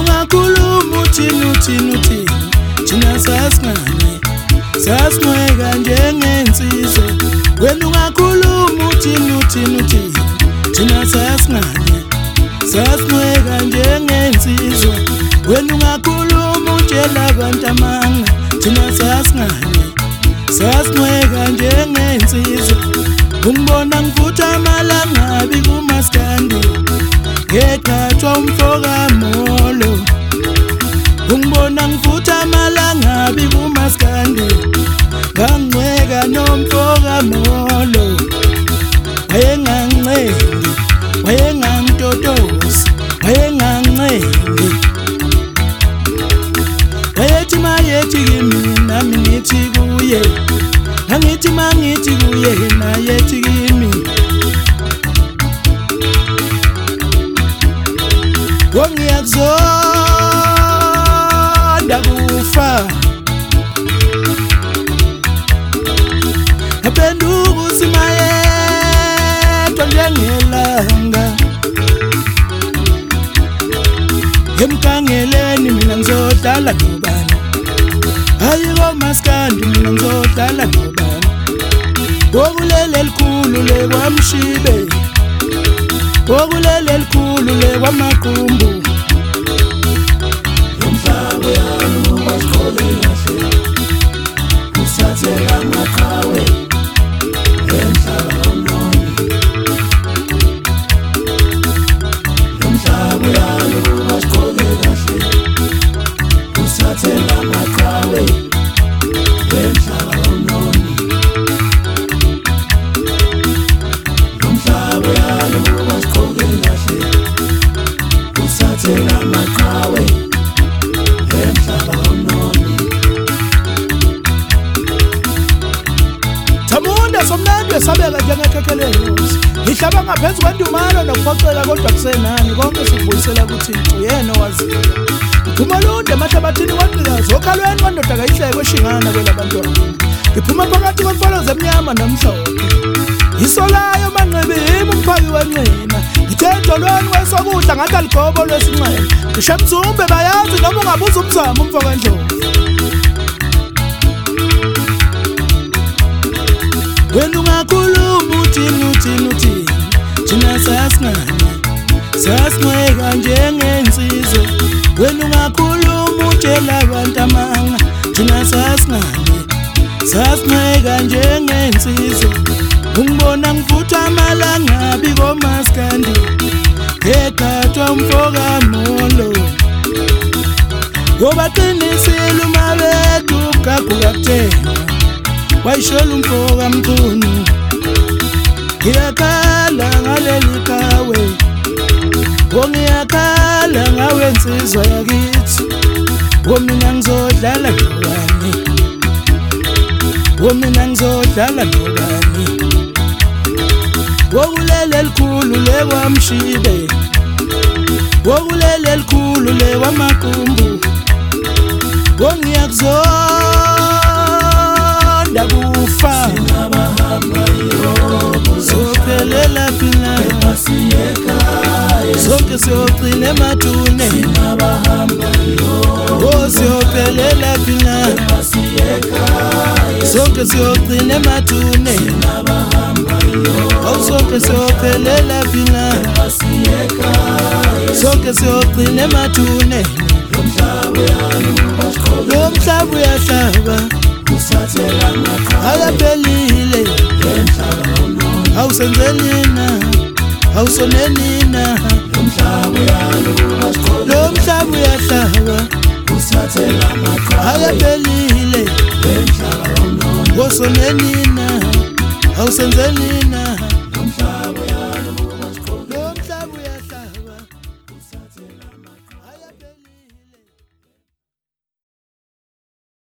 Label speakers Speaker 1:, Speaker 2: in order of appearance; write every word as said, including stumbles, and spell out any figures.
Speaker 1: ungakhuluma uthini uthini uthini thina sasingane sasinweka njengensizwa wena ungakhuluma uthini uthini uthini thina sasingane sasinweka njengensizwa wena ungakhuluma utshela abantu amanga thina sasingane sasinweka njengensizwa ungibona ngivutha amalangabi kumaskandi ngeqhathwa umfoka molo ungibona ngivutha amalangabi kumaskandi ngangcweka nomfoka molo wayengancendi wayengangitotosi wayengancendi wayethi mayethi kimi nami ngithi kuye angithi mangithi kuye nayethi kimi ngiyakuzonda kufa aphenduka usimayedwa njengelanga emkhangeleni mina ngizodlala nobani ayiko maskandi mina ngizodlala nobani wokulele likhulu lekwamshibe wokulele likhulu lekwamaqumbu umhlaba yalo wasikhole kahle usathela amaqhawe emhlaba omnoni umhlaba yalo wasikhole kahle usathela amaqhawe emhlaba omnoni umhlaba yalo wasikhole kahle usathela amaqhawe emhlaba omnoni Thamunda somnandi sabeka njengekhekeleni ngihlaba ngaphezu kwendumalo nokuphoxeka kodwa kusenani konke sikubuyisela kuThixo yena owaziyo Umalunde emahlabathini kwaqhikaza okhalweni kwandoda kayihleke oshingana kwelabantwana ngiphuma phakathi kwemfalo zemnyama namhlophe isolayo manqibimi umphaki wenqina ngithetholweni kwesokudla ngathi aligobo lwesinxele ngisho emzumbe bayazi noma ungabuza umzamo umfoka endlovu wena ungakhuluma uthini uthini uthini thina sasingane sasinweka njengensizwa wena ungakhuluma utshela abantu amanga thina sasingane sasinweka njengensizwa ungibona ngivutha amalangabi komaskandi ngeqhathwa umfoka molo wobaqinisile umabethu ugaguka kuthenga wayishola umfoka mkhulu ngiyakhala ngaleli khawe ngiyakhala ngawe nsizwa yakithi womina ngizodlala nobani womina ngizodlala nobani wokulele likhulu lekwamshibe wokulele likhulu lekwamaqumbu ngiyakuzonda kufa sophelela phila sonke siyogcina ematune siyophelela phila sonke siyogcina ematune sonke siyophelela phila sonke siyogcina ematune lo mhlaba uyahlaba ayaphelile awusenzelina awusonenina lo mhlaba uyahlaba ayaphelile wosonenina awusenzelina